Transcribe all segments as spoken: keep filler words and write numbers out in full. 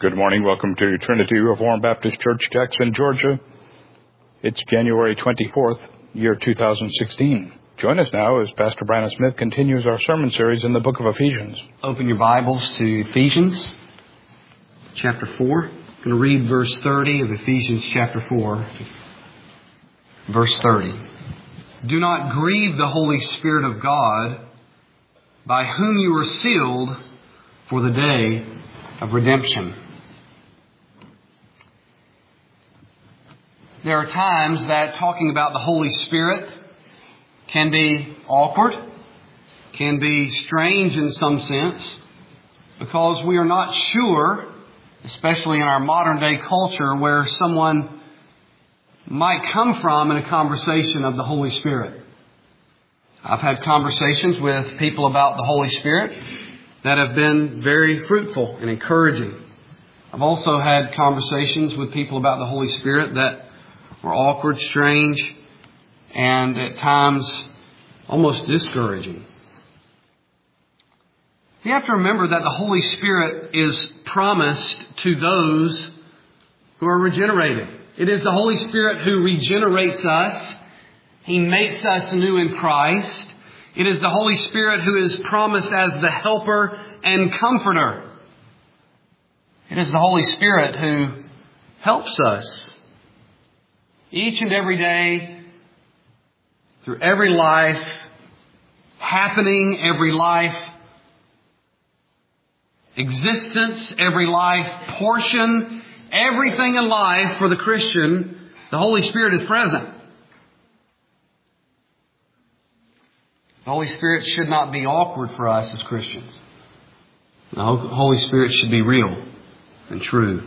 Good morning. Welcome to Trinity Reformed Baptist Church, Jackson, Georgia. It's January twenty-fourth, year two thousand sixteen. Join us now as Pastor Brandon Smith continues our sermon series in the book of Ephesians. Open your Bibles to Ephesians chapter four. I'm going to read verse thirty of Ephesians chapter four. Verse thirty. Do not grieve the Holy Spirit of God, by whom you were sealed for the day of redemption. There are times that talking about the Holy Spirit can be awkward, can be strange in some sense, because we are not sure, especially in our modern day culture, where someone might come from in a conversation of the Holy Spirit. I've had conversations with people about the Holy Spirit that have been very fruitful and encouraging. I've also had conversations with people about the Holy Spirit that were awkward, strange, and at times almost discouraging. You have to remember that the Holy Spirit is promised to those who are regenerated. It is the Holy Spirit who regenerates us. He makes us new in Christ. It is the Holy Spirit who is promised as the helper and comforter. It is the Holy Spirit who helps us each and every day, through every life, happening, every life, existence, every life, portion, everything in life for the Christian, the Holy Spirit is present. The Holy Spirit should not be awkward for us as Christians. The Holy Spirit should be real and true.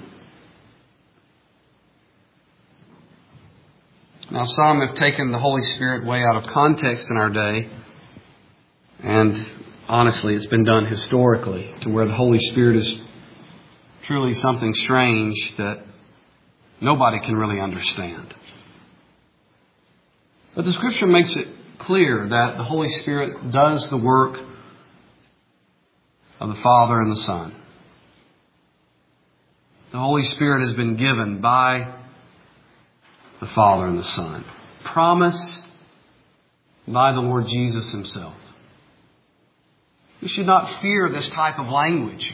Now, some have taken the Holy Spirit way out of context in our day. And honestly, it's been done historically to where the Holy Spirit is truly something strange that nobody can really understand. But the Scripture makes it clear that the Holy Spirit does the work of the Father and the Son. The Holy Spirit has been given by the Father and the Son, promised by the Lord Jesus Himself. We should not fear this type of language.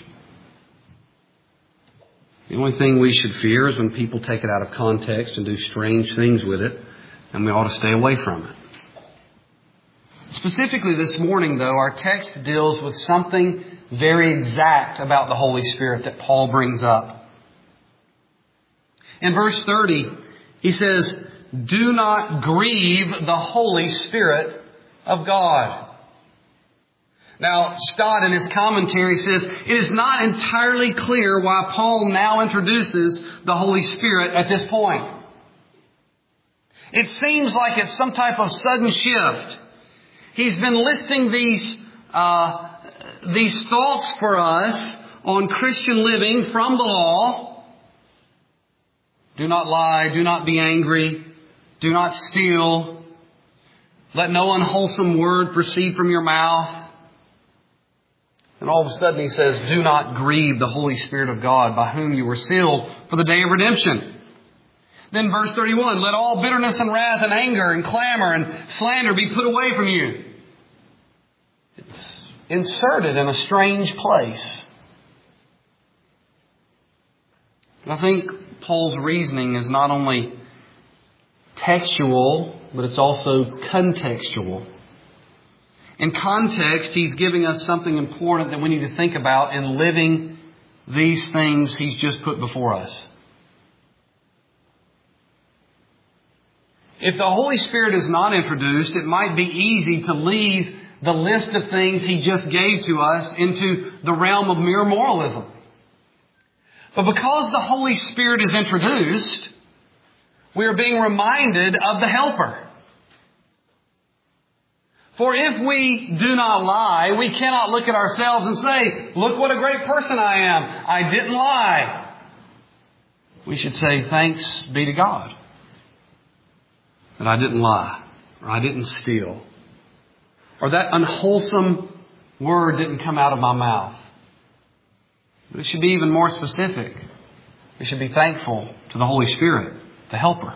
The only thing we should fear is when people take it out of context and do strange things with it, and we ought to stay away from it. Specifically this morning, though, our text deals with something very exact about the Holy Spirit that Paul brings up. In verse thirty, he says, do not grieve the Holy Spirit of God. Now, Stott in his commentary says, it is not entirely clear why Paul now introduces the Holy Spirit at this point. It seems like it's some type of sudden shift. He's been listing these, uh, these thoughts for us on Christian living from the law. Do not lie. Do not be angry. Do not steal. Let no unwholesome word proceed from your mouth. And all of a sudden he says, do not grieve the Holy Spirit of God, by whom you were sealed for the day of redemption. Then verse thirty-one, let all bitterness and wrath and anger and clamor and slander be put away from you. It's inserted in a strange place. And I think Paul's reasoning is not only textual, but it's also contextual. In context, he's giving us something important that we need to think about in living these things he's just put before us. If the Holy Spirit is not introduced, it might be easy to leave the list of things he just gave to us into the realm of mere moralism. But because the Holy Spirit is introduced, we are being reminded of the Helper. For if we do not lie, we cannot look at ourselves and say, look what a great person I am. I didn't lie. We should say, thanks be to God that I didn't lie, or I didn't steal, or that unwholesome word didn't come out of my mouth. But it should be even more specific. We should be thankful to the Holy Spirit, the Helper.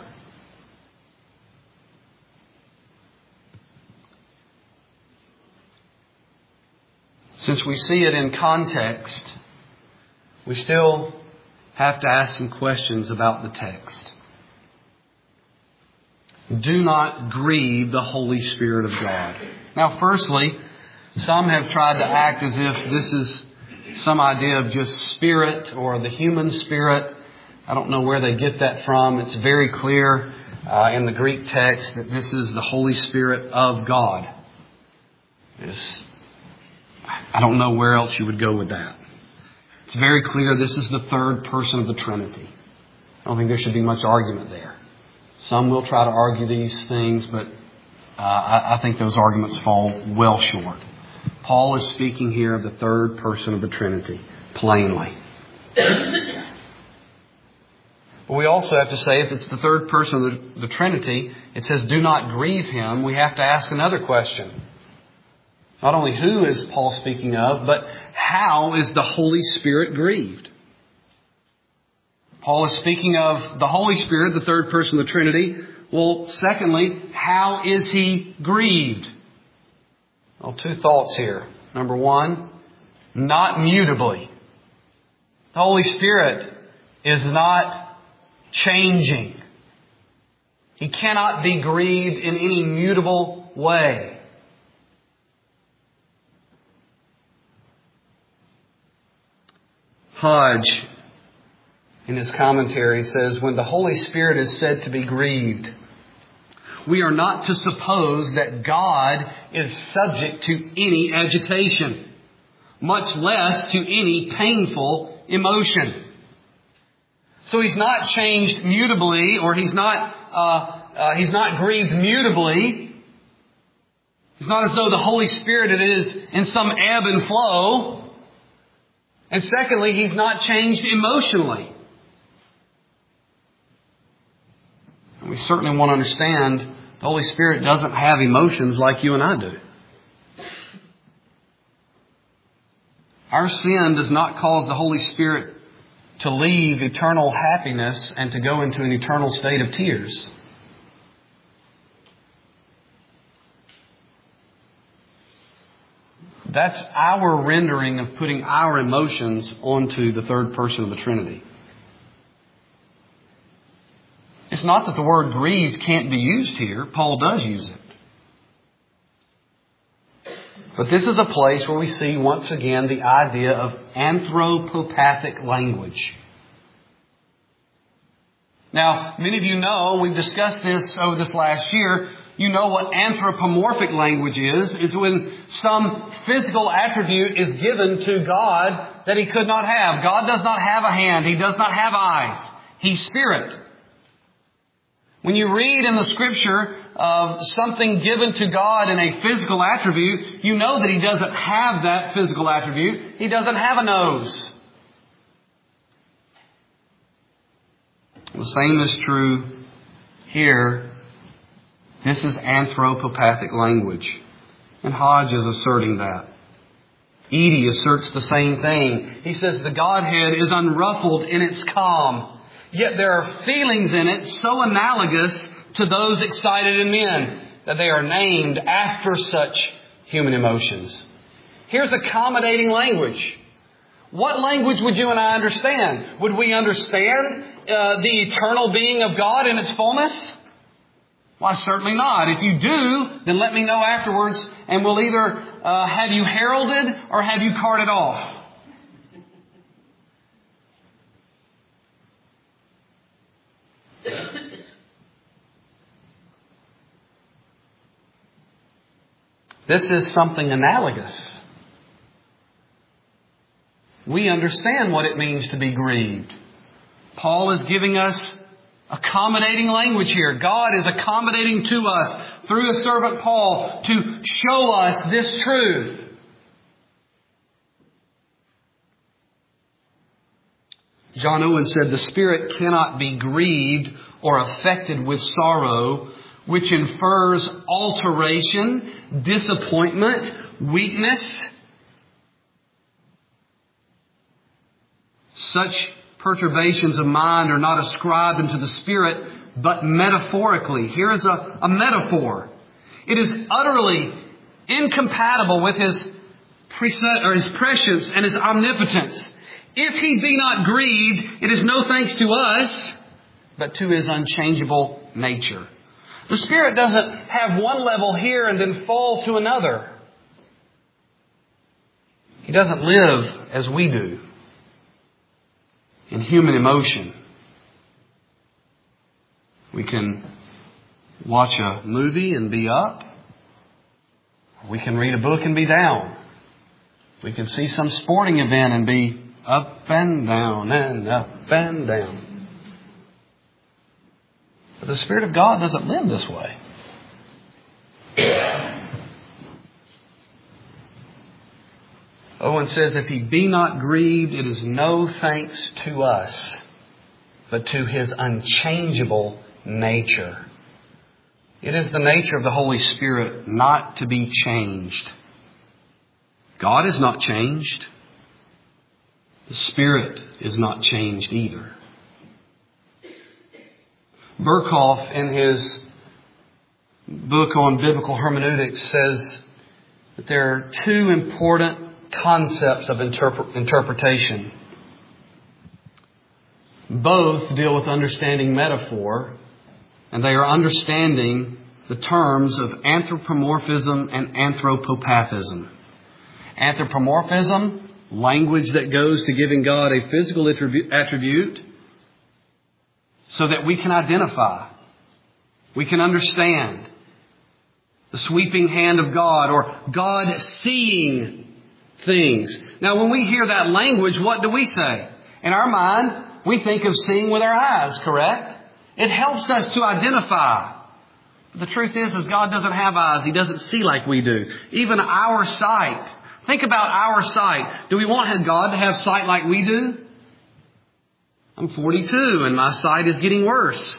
Since we see it in context, we still have to ask some questions about the text. Do not grieve the Holy Spirit of God. Now, firstly, some have tried to act as if this is some idea of just spirit or the human spirit. I don't know where they get that from. It's very clear uh, in the Greek text that this is the Holy Spirit of God. It's, I don't know where else you would go with that. It's very clear this is the third person of the Trinity. I don't think there should be much argument there. Some will try to argue these things, but uh, I, I think those arguments fall well short. Paul is speaking here of the third person of the Trinity, plainly. But we also have to say, if it's the third person of the, the Trinity, it says, do not grieve Him. We have to ask another question. Not only who is Paul speaking of, but how is the Holy Spirit grieved? Paul is speaking of the Holy Spirit, the third person of the Trinity. Well, secondly, how is He grieved? Well, two thoughts here. Number one, not mutably. The Holy Spirit is not changing. He cannot be grieved in any mutable way. Hodge, in his commentary, says, when the Holy Spirit is said to be grieved, we are not to suppose that God is subject to any agitation, much less to any painful emotion. So He's not changed mutably, or He's not uh, uh, He's not grieved mutably. It's not as though the Holy Spirit is in some ebb and flow. And secondly, He's not changed emotionally. And we certainly want to understand the Holy Spirit doesn't have emotions like you and I do. Our sin does not cause the Holy Spirit to leave eternal happiness and to go into an eternal state of tears. That's our rendering of putting our emotions onto the third person of the Trinity. It's not that the word grieved can't be used here. Paul does use it. But this is a place where we see once again the idea of anthropopathic language. Now, many of you know, we've discussed this over this last year, you know what anthropomorphic language is. Is when some physical attribute is given to God that He could not have. God does not have a hand. He does not have eyes. He's spirit. When you read in the Scripture of something given to God in a physical attribute, you know that He doesn't have that physical attribute. He doesn't have a nose. The same is true here. This is anthropopathic language. And Hodge is asserting that. Eadie asserts the same thing. He says the Godhead is unruffled in its calm. Yet there are feelings in it so analogous to those excited in men that they are named after such human emotions. Here's accommodating language. What language would you and I understand? Would we understand uh, the eternal being of God in its fullness? Why, certainly not. If you do, then let me know afterwards, and we'll either uh, have you heralded or have you carted off. This is something analogous. We understand what it means to be grieved. Paul is giving us accommodating language here. God is accommodating to us through the servant Paul to show us this truth. John Owen said, the Spirit cannot be grieved or affected with sorrow, which infers alteration, disappointment, weakness. Such perturbations of mind are not ascribed unto the Spirit, but metaphorically. Here is a, a metaphor. It is utterly incompatible with His, prece- or His prescience and His omnipotence. If He be not grieved, it is no thanks to us, but to His unchangeable nature. The Spirit doesn't have one level here and then fall to another. He doesn't live as we do in human emotion. We can watch a movie and be up. We can read a book and be down. We can see some sporting event and be up and down and up and down. But the Spirit of God doesn't live this way. Owen says, if He be not grieved, it is no thanks to us, but to His unchangeable nature. It is the nature of the Holy Spirit not to be changed. God is not changed. The Spirit is not changed either. Berkhoff, in his book on biblical hermeneutics, says that there are two important concepts of interpre- interpretation. Both deal with understanding metaphor, and they are understanding the terms of anthropomorphism and anthropopathism. Anthropomorphism, language that goes to giving God a physical attribute so that we can identify, we can understand the sweeping hand of God, or God seeing things. Now, when we hear that language, what do we say? In our mind, we think of seeing with our eyes, correct? It helps us to identify. The truth is, is God doesn't have eyes. He doesn't see like we do. Even our sight. Think about our sight. Do we want God to have sight like we do? I'm forty-two and my sight is getting worse.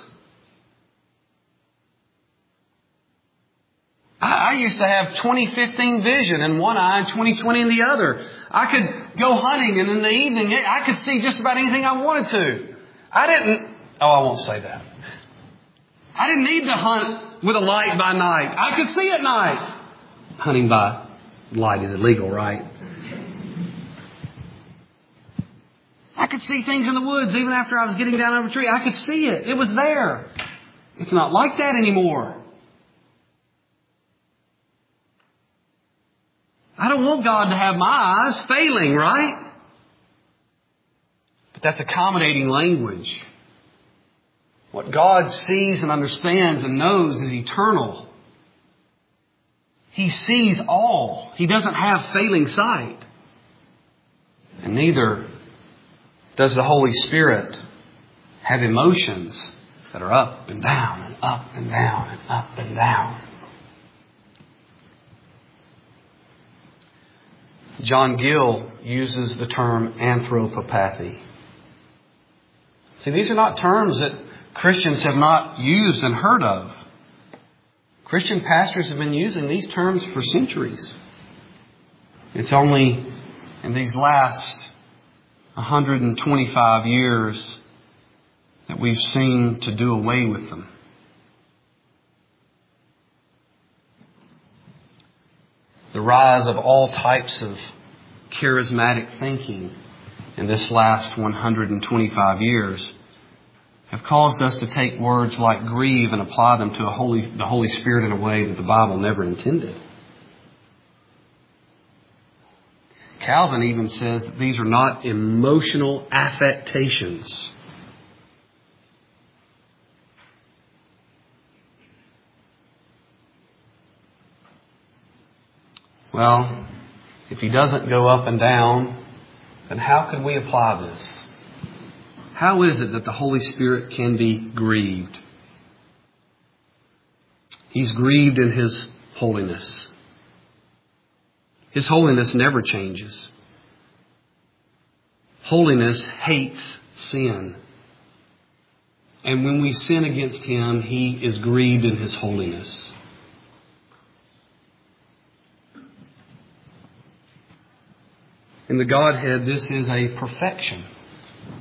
I used to have twenty fifteen vision in one eye and twenty twenty in the other. I could go hunting, and in the evening I could see just about anything I wanted to. I didn't, oh, I won't say that. I didn't need to hunt with a light by night. I could see at night. Hunting by light is illegal, right? I could see things in the woods even after I was getting down over a tree. I could see it. It was there. It's not like that anymore. I don't want God to have my eyes failing, right? But that's accommodating language. What God sees and understands and knows is eternal. He sees all. He doesn't have failing sight. And neither does the Holy Spirit have emotions that are up and down and up and down and up and down. John Gill uses the term anthropopathy. See, these are not terms that Christians have not used and heard of. Christian pastors have been using these terms for centuries. It's only in these last one hundred twenty-five years that we've seen to do away with them. The rise of all types of charismatic thinking in this last one hundred twenty-five years have caused us to take words like grieve and apply them to a Holy, the Holy Spirit in a way that the Bible never intended. Calvin even says that these are not emotional affectations. Well, if He doesn't go up and down, then how could we apply this? How is it that the Holy Spirit can be grieved? He's grieved in His holiness. His holiness never changes. Holiness hates sin. And when we sin against Him, He is grieved in His holiness. In the Godhead, this is a perfection.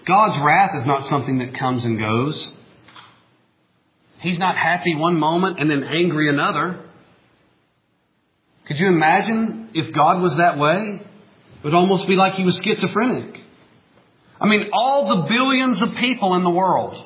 God's wrath is not something that comes and goes. He's not happy one moment and then angry another. Could you imagine if God was that way? It would almost be like He was schizophrenic. I mean, all the billions of people in the world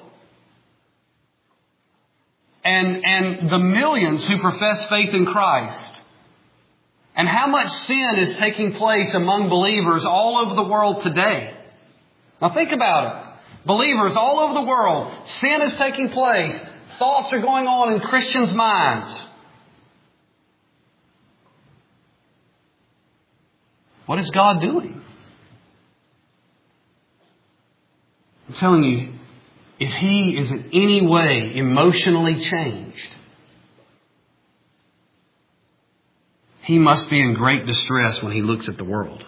and, and the millions who profess faith in Christ, and how much sin is taking place among believers all over the world today. Now think about it. Believers all over the world, sin is taking place. Thoughts are going on in Christians' minds. What is God doing? I'm telling you, if He is in any way emotionally changed, He must be in great distress when He looks at the world.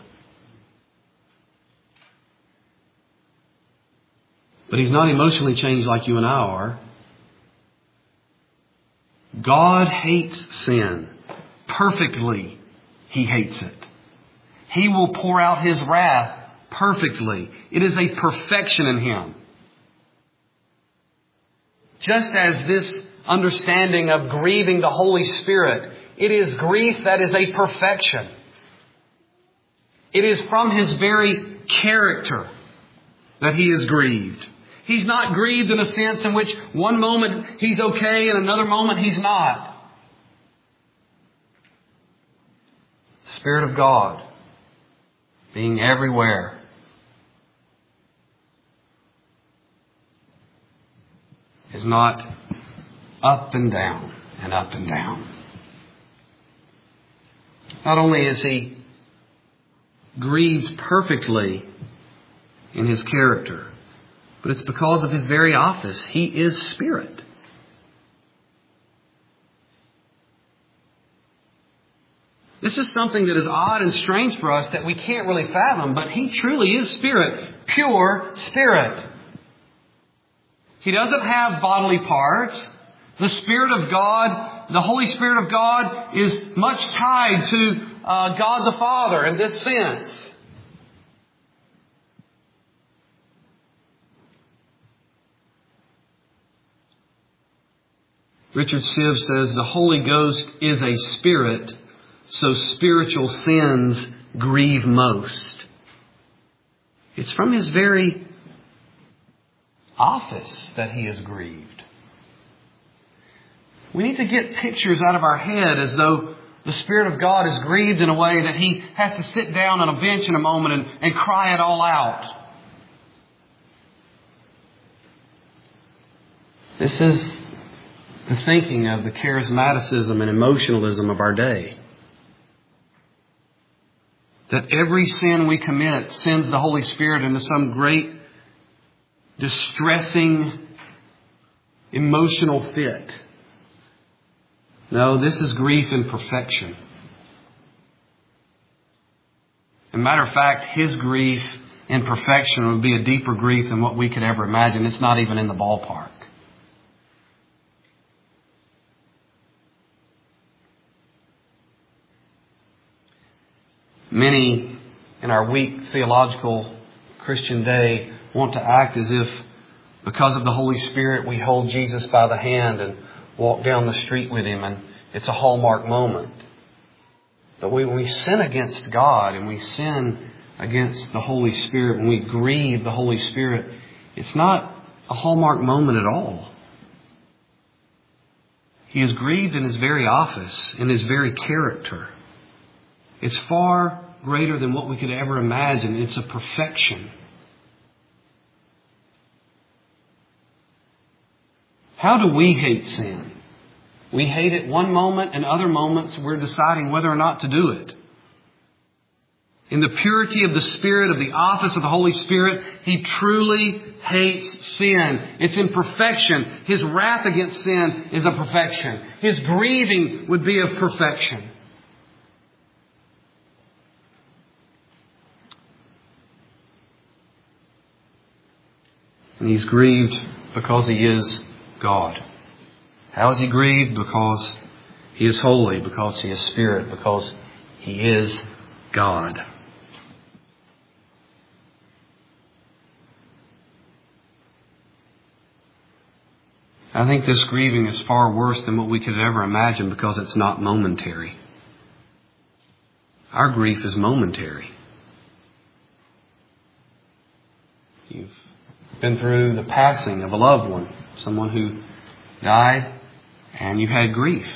But He's not emotionally changed like you and I are. God hates sin. Perfectly, He hates it. He will pour out His wrath perfectly. It is a perfection in Him. Just as this understanding of grieving the Holy Spirit, it is grief that is a perfection. It is from His very character that He is grieved. He's not grieved in a sense in which one moment He's okay and another moment He's not. The Spirit of God being everywhere. Is not up and down and up and down. Not only is He grieved perfectly in His character, but it's because of His very office. He is Spirit. This is something that is odd and strange for us that we can't really fathom, but He truly is Spirit, pure Spirit. He doesn't have bodily parts. The Spirit of God, the Holy Spirit of God, is much tied to uh, God the Father in this sense. Richard Siv says, the Holy Ghost is a spirit, so spiritual sins grieve most. It's from His very office that He is grieved. We need to get pictures out of our head as though the Spirit of God is grieved in a way that He has to sit down on a bench in a moment and, and cry it all out. This is the thinking of the charismaticism and emotionalism of our day. That every sin we commit sends the Holy Spirit into some great distressing emotional fit. No, this is grief in perfection. As a matter of fact, His grief in perfection would be a deeper grief than what we could ever imagine. It's not even in the ballpark. Many in our weak theological Christian day want to act as if because of the Holy Spirit we hold Jesus by the hand and walk down the street with Him and it's a hallmark moment. But when we sin against God and we sin against the Holy Spirit, when we grieve the Holy Spirit, it's not a hallmark moment at all. He is grieved in His very office, in His very character. It's far greater than what we could ever imagine. It's a perfection. How do we hate sin? We hate it one moment, and other moments we're deciding whether or not to do it. In the purity of the Spirit, of the office of the Holy Spirit, He truly hates sin. It's in perfection. His wrath against sin is a perfection. His grieving would be of perfection. And He's grieved because He is God. How is He grieved? Because He is holy, because He is Spirit, because He is God. I think this grieving is far worse than what we could ever imagine because it's not momentary. Our grief is momentary. You've been through the passing of a loved one, someone who died, and you've had grief.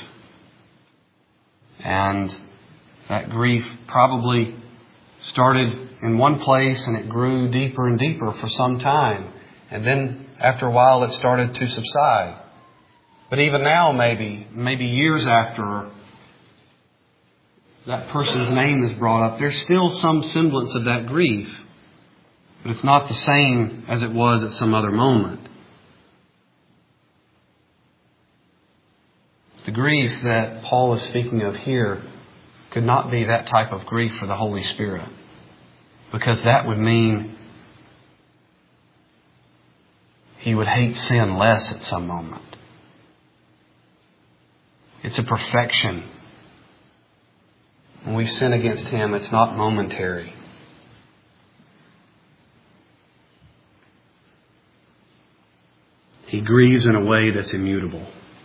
And that grief probably started in one place and it grew deeper and deeper for some time. And then after a while it started to subside. But even now, maybe, maybe years after that person's name is brought up, there's still some semblance of that grief. But it's not the same as it was at some other moment. The grief that Paul is speaking of here could not be that type of grief for the Holy Spirit. Because that would mean He would hate sin less at some moment. It's a perfection. When we sin against Him, it's not momentary. He grieves in a way that's immutable.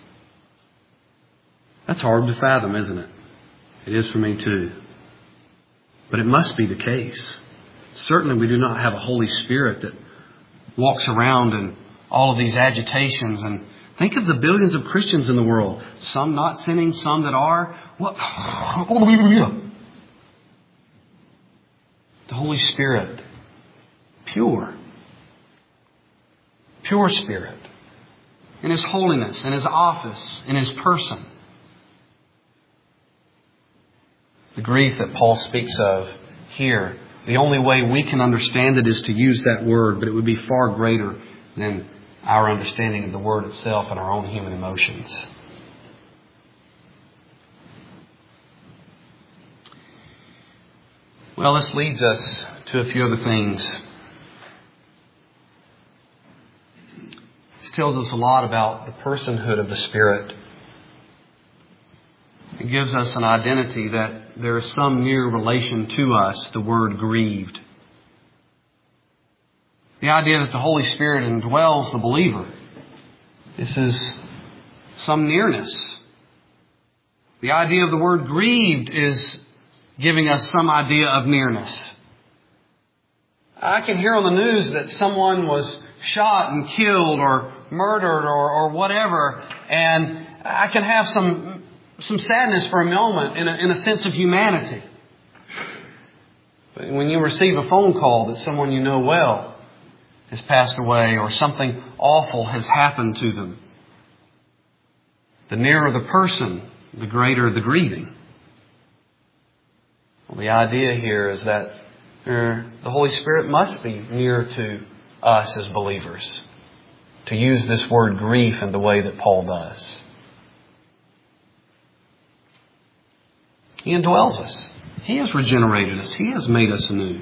That's hard to fathom, isn't it? It is for me too. But it must be the case. Certainly we do not have a Holy Spirit that walks around in all of these agitations. And think of the billions of Christians in the world. Some not sinning, some that are. What? The Holy Spirit. Pure. Pure Spirit. In His holiness, in His office, in His person. The grief that Paul speaks of here, the only way we can understand it is to use that word, but it would be far greater than our understanding of the word itself and our own human emotions. Well, this leads us to a few other things. This tells us a lot about the personhood of the Spirit. It gives us an identity that there is some near relation to us, the word grieved. The idea that the Holy Spirit indwells the believer. This is some nearness. The idea of the word grieved is giving us some idea of nearness. I can hear on the news that someone was shot and killed or murdered or, or whatever, and I can have some some sadness for a moment in a, in a sense of humanity. But when you receive a phone call that someone you know well has passed away or something awful has happened to them, the nearer the person, the greater the grieving. Well, the idea here is that the Holy Spirit must be near to us as believers, to use this word grief in the way that Paul does. He indwells us. He has regenerated us. He has made us anew.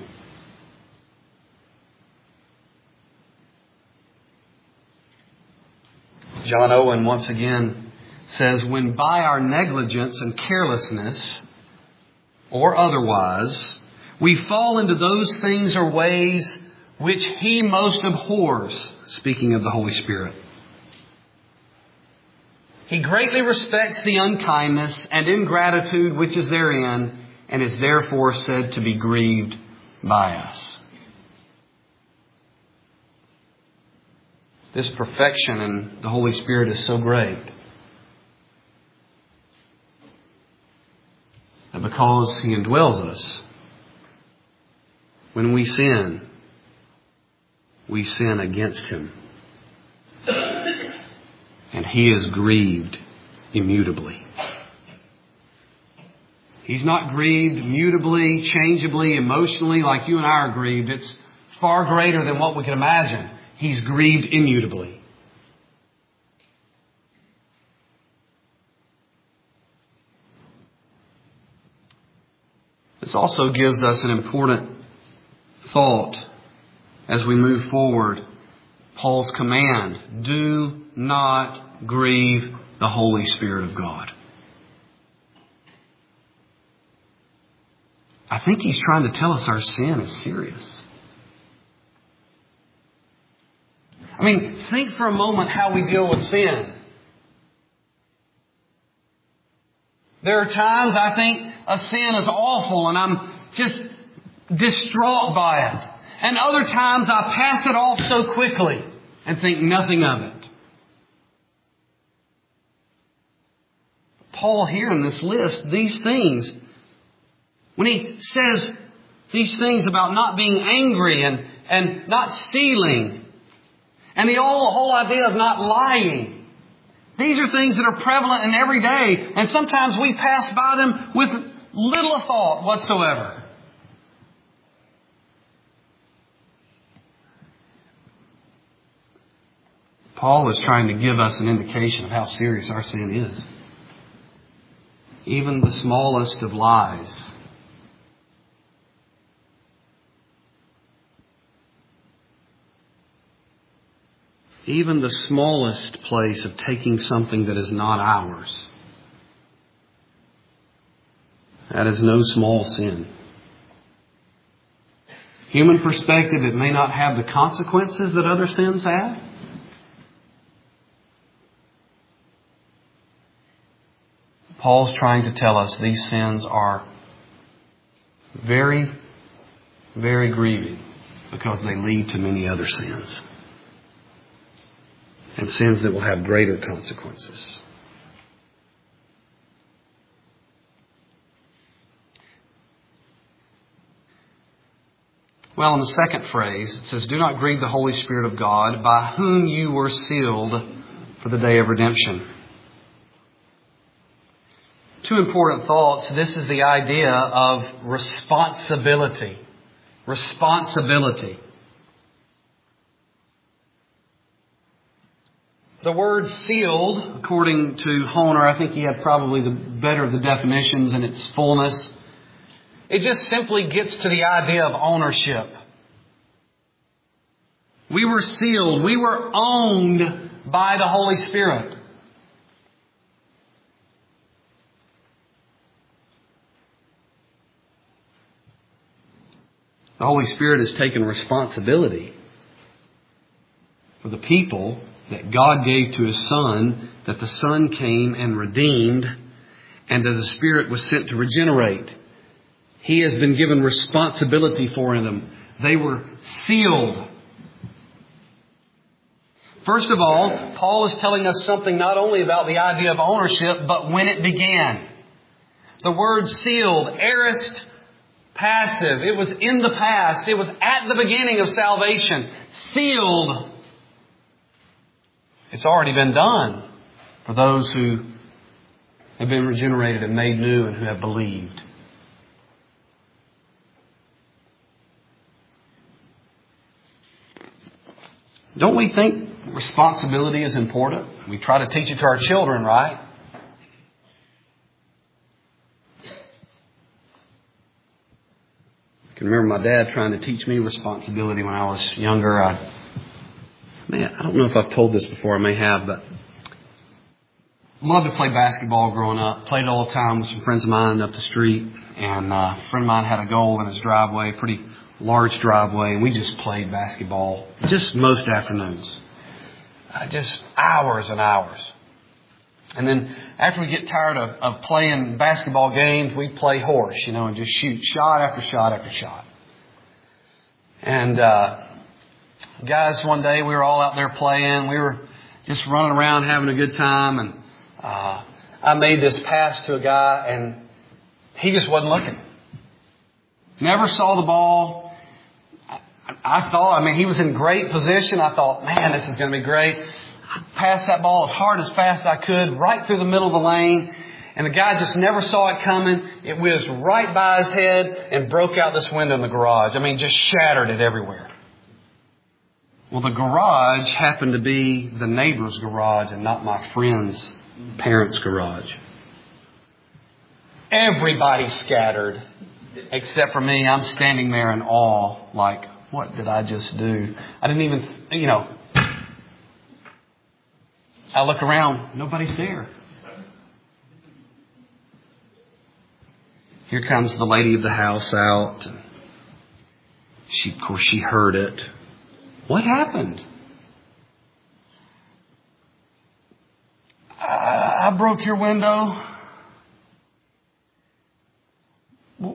John Owen once again says, when by our negligence and carelessness, or otherwise, we fall into those things or ways which He most abhors, speaking of the Holy Spirit. He greatly respects the unkindness and ingratitude which is therein, and is therefore said to be grieved by us. This perfection in the Holy Spirit is so great that because He indwells us, when we sin, we sin against Him. And He is grieved immutably. He's not grieved mutably, changeably, emotionally like you and I are grieved. It's far greater than what we can imagine. He's grieved immutably. This also gives us an important thought as we move forward. Paul's command, do not grieve the Holy Spirit of God. I think he's trying to tell us our sin is serious. I mean, think for a moment how we deal with sin. There are times I think a sin is awful and I'm just distraught by it. And other times I pass it off so quickly and think nothing of it. Paul here in this list, these things, when he says these things about not being angry and, and not stealing, and the whole, whole idea of not lying, these are things that are prevalent in every day, and sometimes we pass by them with little thought whatsoever. Paul is trying to give us an indication of how serious our sin is. Even the smallest of lies. Even the smallest place of taking something that is not ours. That is no small sin. Human perspective, it may not have the consequences that other sins have. Paul's trying to tell us these sins are very, very grieving because they lead to many other sins. And sins that will have greater consequences. Well, in the second phrase, it says, do not grieve the Holy Spirit of God, by whom you were sealed for the day of redemption. Two important thoughts. This is the idea of responsibility. Responsibility. The word sealed, according to Honer, I think he had probably the better of the definitions in its fullness. It just simply gets to the idea of ownership. We were sealed. We were owned by the Holy Spirit. The Holy Spirit has taken responsibility for the people that God gave to His Son, that the Son came and redeemed, and that the Spirit was sent to regenerate. He has been given responsibility for them. They were sealed. First of all, Paul is telling us something not only about the idea of ownership, but when it began. The word sealed, aorist, passive. It was in the past. It was at the beginning of salvation. Sealed. It's already been done for those who have been regenerated and made new and who have believed. Don't we think responsibility is important? We try to teach it to our children, right? I can remember my dad trying to teach me responsibility when I was younger. I, man, I don't know if I've told this before. I may have, but loved to play basketball growing up. Played all the time with some friends of mine up the street. And uh, a friend of mine had a goal in his driveway, pretty large driveway, and we just played basketball just most afternoons. Uh, just hours and hours. And then after we get tired of, of playing basketball games, we play horse, you know, and just shoot shot after shot after shot. And uh, guys, one day we were all out there playing. We were just running around having a good time. And uh, I made this pass to a guy, and he just wasn't looking. Never saw the ball. I, I thought, I mean, he was in great position. I thought, man, this is going to be great. I passed that ball as hard as fast as I could, right through the middle of the lane. And the guy just never saw it coming. It whizzed right by his head and broke out this window in the garage. I mean, just shattered it everywhere. Well, the garage happened to be the neighbor's garage and not my friend's parents' garage. Everybody scattered except for me. I'm standing there in awe, like, what did I just do? I didn't even, you know, I look around, nobody's there. Here comes the lady of the house out. She, of course, she heard it. What happened? I, I broke your window. Well,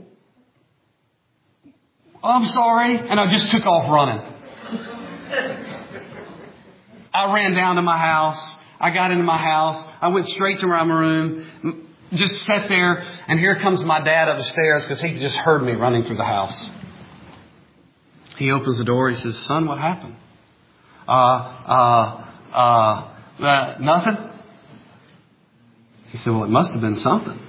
I'm sorry. And I just took off running. I ran down to my house. I got into my house. I went straight to my room. Just sat there. And here comes my dad up the stairs because he just heard me running through the house. He opens the door. He says, "Son, what happened?" Uh, uh, uh, uh, nothing. He said, "Well, it must have been something."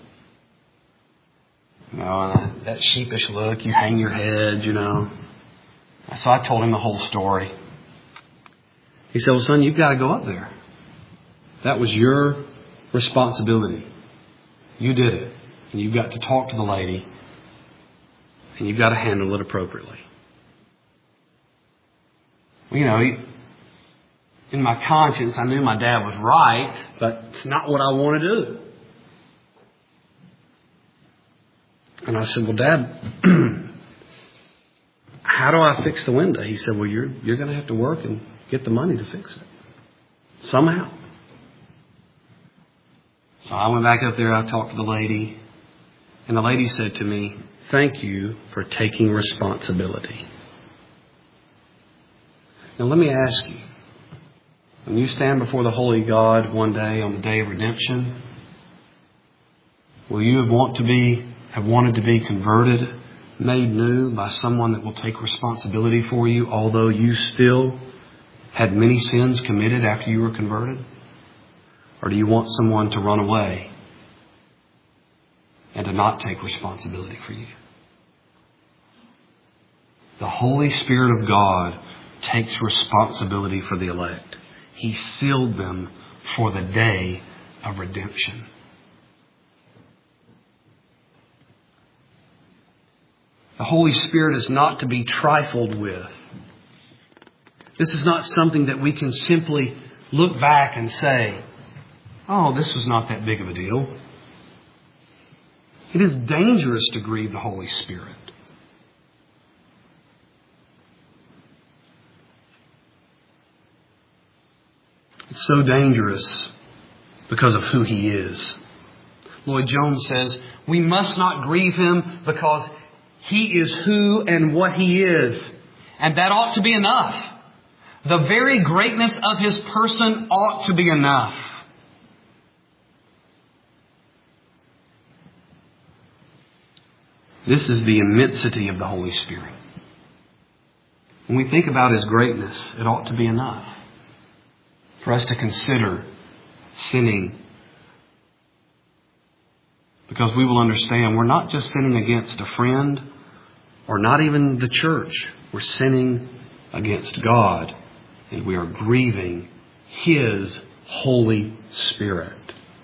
You know, and that sheepish look, you hang your head, you know. So I told him the whole story. He said, "Well, son, you've got to go up there. That was your responsibility. You did it. And you've got to talk to the lady. And you've got to handle it appropriately." Well, you know, in my conscience, I knew my dad was right, but it's not what I want to do. And I said, "Well, Dad, how do I fix the window?" He said, "Well, you're you're going to have to work and get the money to fix it. Somehow." So I went back up there, I talked to the lady, and the lady said to me, "Thank you for taking responsibility." Now let me ask you, when you stand before the holy God one day on the day of redemption, will you have want to be have wanted to be converted, made new by someone that will take responsibility for you, although you still had many sins committed after you were converted? Or do you want someone to run away and to not take responsibility for you? The Holy Spirit of God takes responsibility for the elect. He sealed them for the day of redemption. The Holy Spirit is not to be trifled with. This is not something that we can simply look back and say, "Oh, this was not that big of a deal." It is dangerous to grieve the Holy Spirit. It's so dangerous because of who He is. Lloyd Jones says, "We must not grieve Him because He is who and what He is. And that ought to be enough. The very greatness of His person ought to be enough." This is the immensity of the Holy Spirit. When we think about His greatness, it ought to be enough for us to consider sinning. Because we will understand we're not just sinning against a friend or not even the church. We're sinning against God, and we are grieving His Holy Spirit.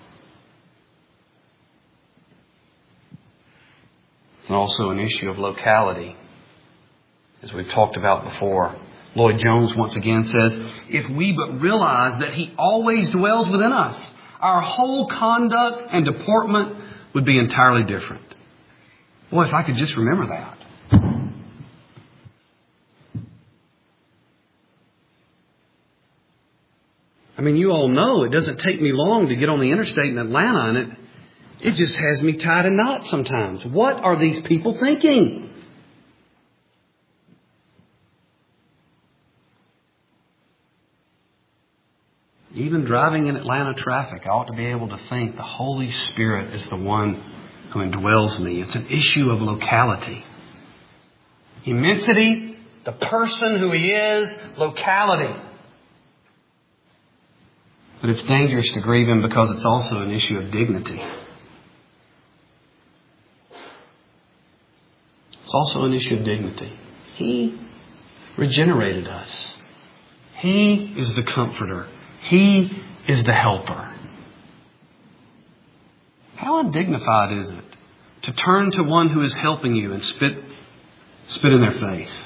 It's also an issue of locality, as we've talked about before. Lloyd Jones once again says, "If we but realize that He always dwells within us, our whole conduct and deportment would be entirely different." Boy, if I could just remember that. I mean, you all know it doesn't take me long to get on the interstate in Atlanta, and it, it just has me tied in knots sometimes. What are these people thinking? Even driving in Atlanta traffic, I ought to be able to think the Holy Spirit is the one who indwells me. It's an issue of locality. Immensity, the person who He is, locality. But it's dangerous to grieve Him because it's also an issue of dignity. It's also an issue of dignity. He regenerated us. He is the comforter. He is the helper. How undignified is it to turn to one who is helping you and spit, spit in their face?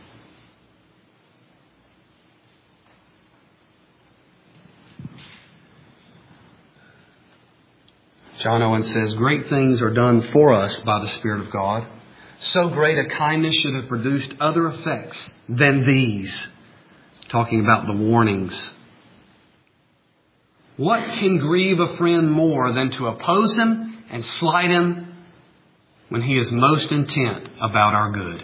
John Owen says, "Great things are done for us by the Spirit of God. So great a kindness should have produced other effects than these." Talking about the warnings What can grieve a friend more than to oppose him and slight him when he is most intent about our good?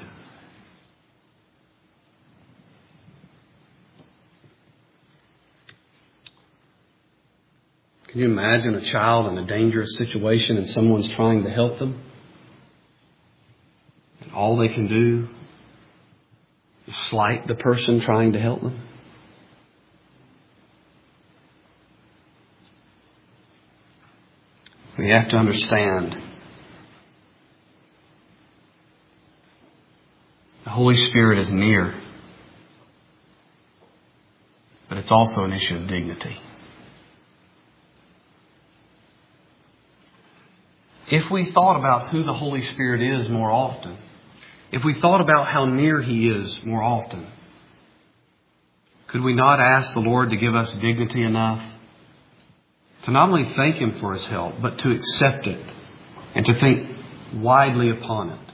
Can you imagine a child in a dangerous situation and someone's trying to help them? And all they can do is slight the person trying to help them? We have to understand the Holy Spirit is near, but it's also an issue of dignity. If we thought about who the Holy Spirit is more often, if we thought about how near He is more often, could we not ask the Lord to give us dignity enough to not only thank Him for His help, but to accept it and to think widely upon it?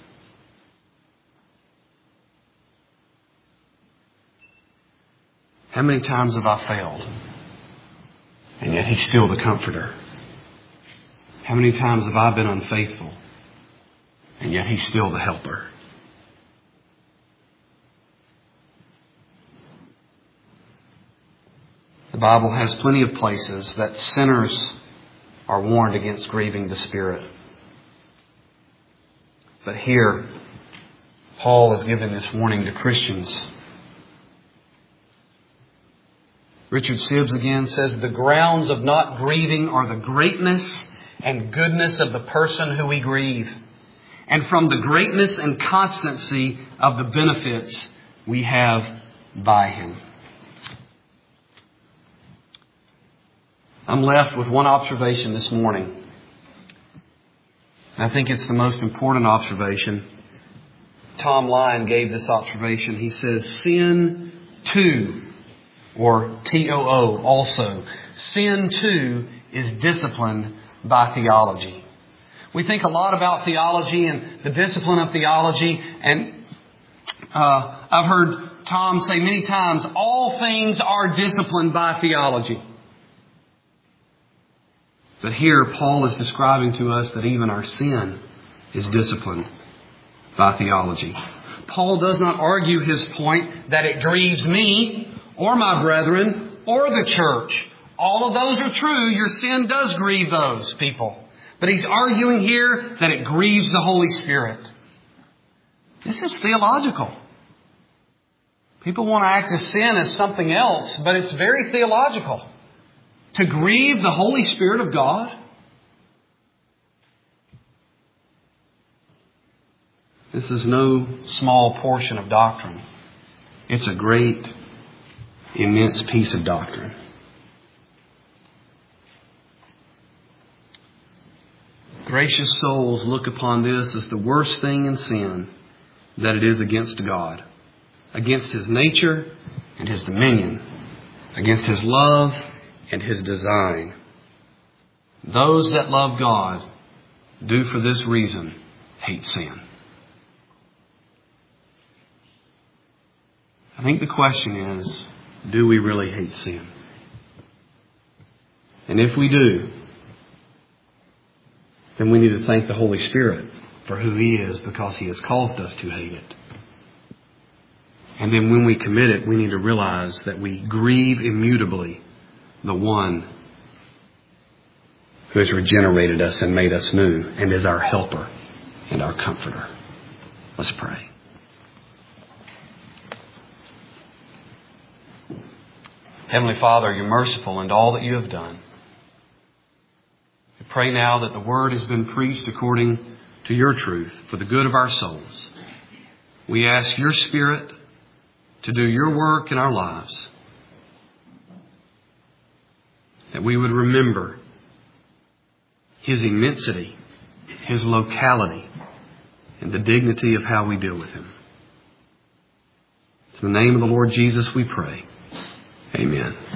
How many times have I failed? And yet He's still the Comforter. How many times have I been unfaithful? And yet He's still the Helper. The Bible has plenty of places that sinners are warned against grieving the Spirit. But here, Paul is giving this warning to Christians. Richard Sibbes again says, the grounds of not grieving are the greatness and goodness of the person who we grieve, and from the greatness and constancy of the benefits we have by Him. I'm left with one observation this morning. I think it's the most important observation. Tom Lyon gave this observation. He says, sin too, or T O O also, sin too is disciplined by theology. We think a lot about theology and the discipline of theology, and uh, I've heard Tom say many times, all things are disciplined by theology. But here Paul is describing to us that even our sin is disciplined by theology. Paul does not argue his point that it grieves me or my brethren or the church. All of those are true. Your sin does grieve those people. But he's arguing here that it grieves the Holy Spirit. This is theological. People want to act as sin as something else, but it's very theological. To grieve the Holy Spirit of God? This is no small portion of doctrine. It's a great, immense piece of doctrine. Gracious souls look upon this as the worst thing in sin that it is against God, against His nature and His dominion, against His love and His design. Those that love God do for this reason hate sin. I think the question is, do we really hate sin? And if we do, then we need to thank the Holy Spirit for who He is, because He has caused us to hate it. And then when we commit it, we need to realize that we grieve immutably the One who has regenerated us and made us new and is our helper and our comforter. Let's pray. Heavenly Father, You're merciful in all that You have done. We pray now that the Word has been preached according to Your truth for the good of our souls. We ask Your Spirit to do Your work in our lives, that we would remember His immensity, His locality, and the dignity of how we deal with Him. In the name of the Lord Jesus we pray. Amen.